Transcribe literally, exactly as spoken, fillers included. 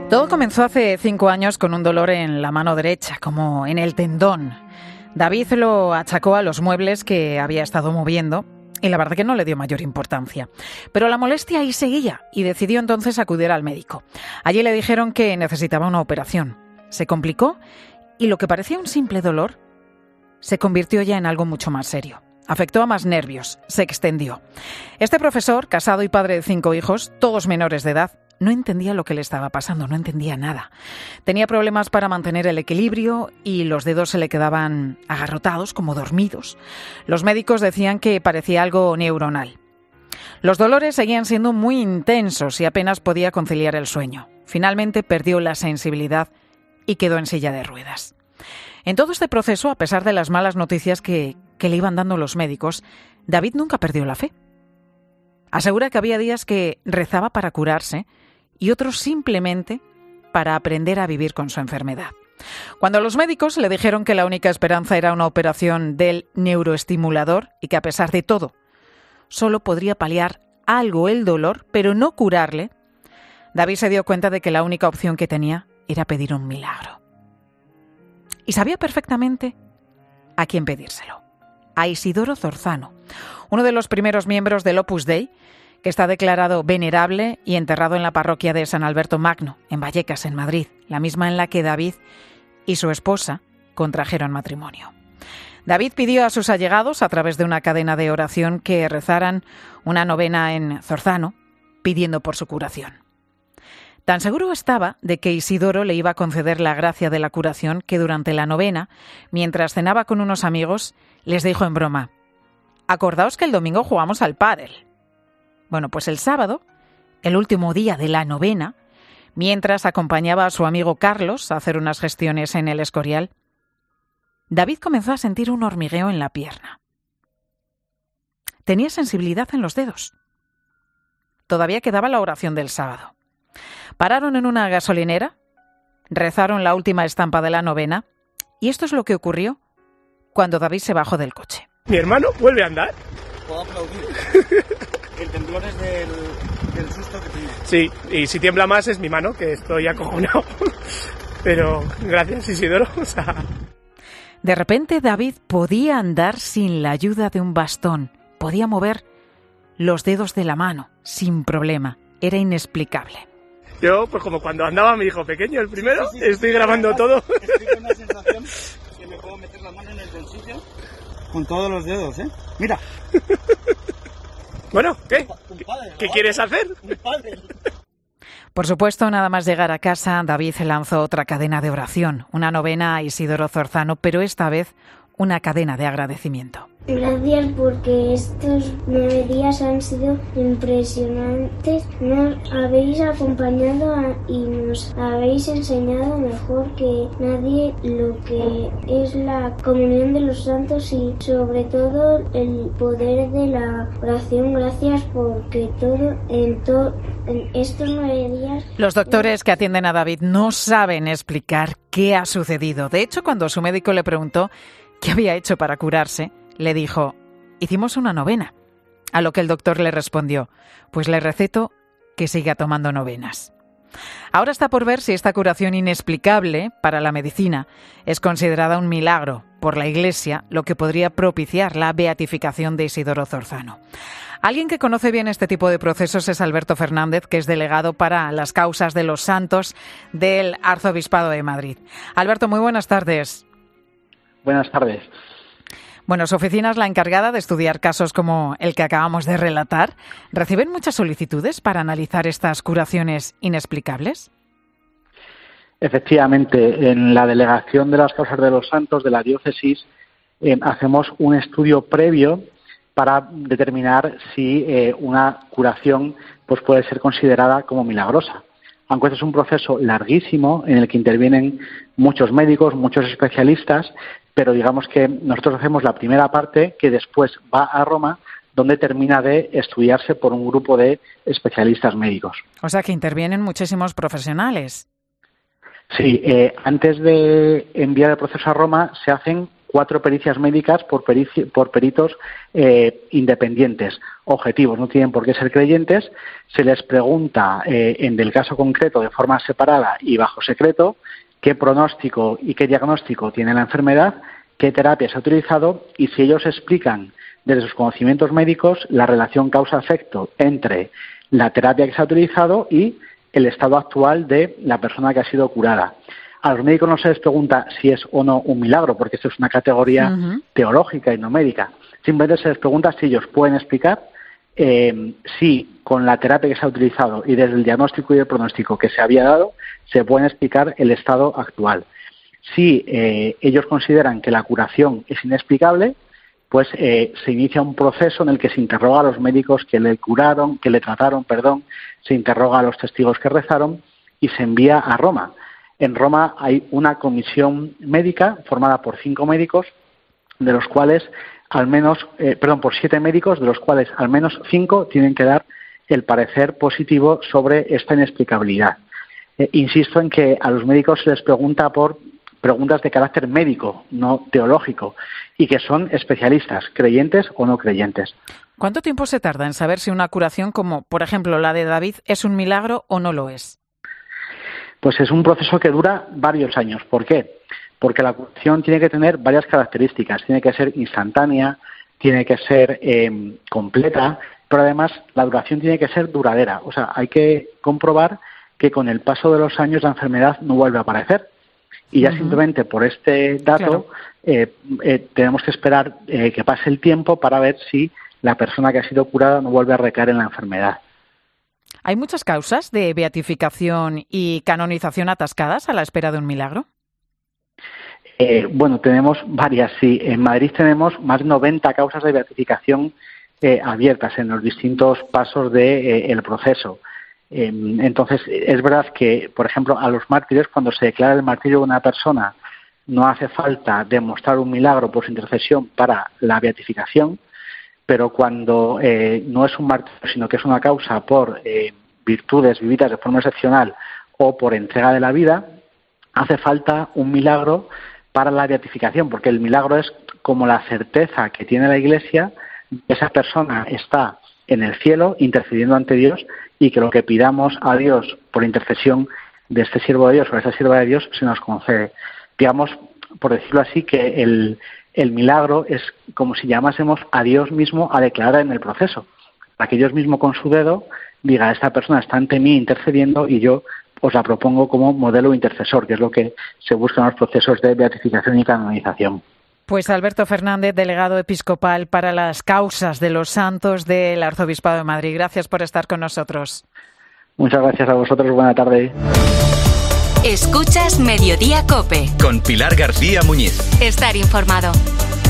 Todo comenzó hace cinco años con un dolor en la mano derecha, como en el tendón. David lo achacó a los muebles que había estado moviendo y la verdad que no le dio mayor importancia. Pero la molestia ahí seguía y decidió entonces acudir al médico. Allí le dijeron que necesitaba una operación. Se complicó y lo que parecía un simple dolor se convirtió ya en algo mucho más serio. Afectó a más nervios, se extendió. Este profesor, casado y padre de cinco hijos, todos menores de edad, no entendía lo que le estaba pasando, no entendía nada. Tenía problemas para mantener el equilibrio y los dedos se le quedaban agarrotados, como dormidos. Los médicos decían que parecía algo neuronal. Los dolores seguían siendo muy intensos y apenas podía conciliar el sueño. Finalmente perdió la sensibilidad y quedó en silla de ruedas. En todo este proceso, a pesar de las malas noticias que, que le iban dando los médicos, David nunca perdió la fe. Asegura que había días que rezaba para curarse y otros simplemente para aprender a vivir con su enfermedad. Cuando los médicos le dijeron que la única esperanza era una operación del neuroestimulador y que a pesar de todo solo podría paliar algo el dolor, pero no curarle, David se dio cuenta de que la única opción que tenía era pedir un milagro. Y sabía perfectamente a quién pedírselo. A Isidoro Zorzano, uno de los primeros miembros del Opus Dei, que está declarado venerable y enterrado en la parroquia de San Alberto Magno, en Vallecas, en Madrid, la misma en la que David y su esposa contrajeron matrimonio. David pidió a sus allegados, a través de una cadena de oración, que rezaran una novena en Zorzano, pidiendo por su curación. Tan seguro estaba de que Isidoro le iba a conceder la gracia de la curación que durante la novena, mientras cenaba con unos amigos, les dijo en broma: «Acordaos que el domingo jugamos al pádel». Bueno, pues el sábado, el último día de la novena, mientras acompañaba a su amigo Carlos a hacer unas gestiones en el Escorial, David comenzó a sentir un hormigueo en la pierna. Tenía sensibilidad en los dedos. Todavía quedaba la oración del sábado. Pararon en una gasolinera, rezaron la última estampa de la novena, y esto es lo que ocurrió cuando David se bajó del coche. ¿Mi hermano vuelve a andar? Puedo aplaudir. El temblor es del, del susto que tiene. Sí, y si tiembla más es mi mano, que estoy acojonado. Pero gracias, Isidoro. O sea... De repente David podía andar sin la ayuda de un bastón. Podía mover los dedos de la mano sin problema. Era inexplicable. Yo, pues como cuando andaba mi hijo pequeño, el primero, sí, sí, estoy grabando estoy todo. Estoy con una sensación que me puedo meter la mano en el bolsillo con todos los dedos, ¿eh? Mira. Bueno, ¿qué? Un padre, ¿Qué quieres hacer? Un padre. Por supuesto, nada más llegar a casa, David lanzó otra cadena de oración, una novena a Isidoro Zorzano, pero esta vez una cadena de agradecimiento. Gracias porque estos nueve días han sido impresionantes. Nos habéis acompañado a, y nos habéis enseñado mejor que nadie lo que es la comunión de los santos y sobre todo el poder de la oración. Gracias porque todo en, to, en estos nueve días... Los doctores que atienden a David no saben explicar qué ha sucedido. De hecho, cuando su médico le preguntó qué había hecho para curarse, le dijo: «Hicimos una novena». A lo que el doctor le respondió: «Pues le receto que siga tomando novenas». Ahora está por ver si esta curación inexplicable para la medicina es considerada un milagro por la Iglesia, lo que podría propiciar la beatificación de Isidoro Zorzano. Alguien que conoce bien este tipo de procesos es Alberto Fernández, que es delegado para las causas de los santos del Arzobispado de Madrid. Alberto, muy buenas tardes. Buenas tardes. Bueno, su oficina es la encargada de estudiar casos como el que acabamos de relatar. ¿Reciben muchas solicitudes para analizar estas curaciones inexplicables? Efectivamente, en la Delegación de las Causas de los Santos de la Diócesis eh, hacemos un estudio previo para determinar si eh, una curación pues puede ser considerada como milagrosa. Aunque este es un proceso larguísimo en el que intervienen muchos médicos, muchos especialistas, pero digamos que nosotros hacemos la primera parte que después va a Roma, donde termina de estudiarse por un grupo de especialistas médicos. O sea que intervienen muchísimos profesionales. Sí, eh, antes de enviar el proceso a Roma se hacen cuatro pericias médicas por, perici- por peritos eh, independientes, objetivos, no tienen por qué ser creyentes. Se les pregunta, eh, en el caso concreto, de forma separada y bajo secreto, qué pronóstico y qué diagnóstico tiene la enfermedad, qué terapia se ha utilizado y si ellos explican desde sus conocimientos médicos la relación causa-efecto entre la terapia que se ha utilizado y el estado actual de la persona que ha sido curada. A los médicos no se les pregunta si es o no un milagro, porque esto es una categoría uh-huh. teológica y no médica. Simplemente se les pregunta si ellos pueden explicar eh, si con la terapia que se ha utilizado y desde el diagnóstico y el pronóstico que se había dado, se pueden explicar el estado actual. Si eh, ellos consideran que la curación es inexplicable, pues eh, se inicia un proceso en el que se interroga a los médicos que le curaron, que le trataron, perdón, se interroga a los testigos que rezaron y se envía a Roma. En Roma hay una comisión médica formada por cinco médicos, de los cuales al menos, eh, perdón, por siete médicos, de los cuales al menos cinco tienen que dar el parecer positivo sobre esta inexplicabilidad. Eh, insisto en que a los médicos se les pregunta por preguntas de carácter médico, no teológico, y que son especialistas, creyentes o no creyentes. ¿Cuánto tiempo se tarda en saber si una curación como, por ejemplo, la de David, es un milagro o no lo es? Pues es un proceso que dura varios años. ¿Por qué? Porque la curación tiene que tener varias características. Tiene que ser instantánea, tiene que ser eh, completa, pero además la duración tiene que ser duradera. O sea, hay que comprobar que con el paso de los años la enfermedad no vuelve a aparecer. Y ya uh-huh. simplemente por este dato claro. eh, eh, tenemos que esperar eh, que pase el tiempo para ver si la persona que ha sido curada no vuelve a recaer en la enfermedad. ¿Hay muchas causas de beatificación y canonización atascadas a la espera de un milagro? Eh, bueno, tenemos varias, sí. En Madrid tenemos más de noventa causas de beatificación eh, abiertas en los distintos pasos del de, eh, proceso. Eh, entonces, es verdad que, por ejemplo, a los mártires, cuando se declara el martirio de una persona, no hace falta demostrar un milagro por su intercesión para la beatificación, pero cuando eh, no es un martirio, sino que es una causa por eh, virtudes vividas de forma excepcional o por entrega de la vida, hace falta un milagro para la beatificación, porque el milagro es como la certeza que tiene la Iglesia de que esa persona está en el cielo intercediendo ante Dios y que lo que pidamos a Dios por intercesión de este siervo de Dios o de esta sierva de Dios se nos concede. Digamos, por decirlo así, que el, el milagro es como si llamásemos a Dios mismo a declarar en el proceso, para que Dios mismo con su dedo diga, esta persona está ante mí intercediendo y yo os la propongo como modelo intercesor, que es lo que se busca en los procesos de beatificación y canonización. Pues Alberto Fernández, delegado episcopal para las causas de los santos del Arzobispado de Madrid. Gracias por estar con nosotros. Muchas gracias a vosotros. Buena tarde. Escuchas Mediodía COPE. Con Pilar García Muñiz. Estar informado.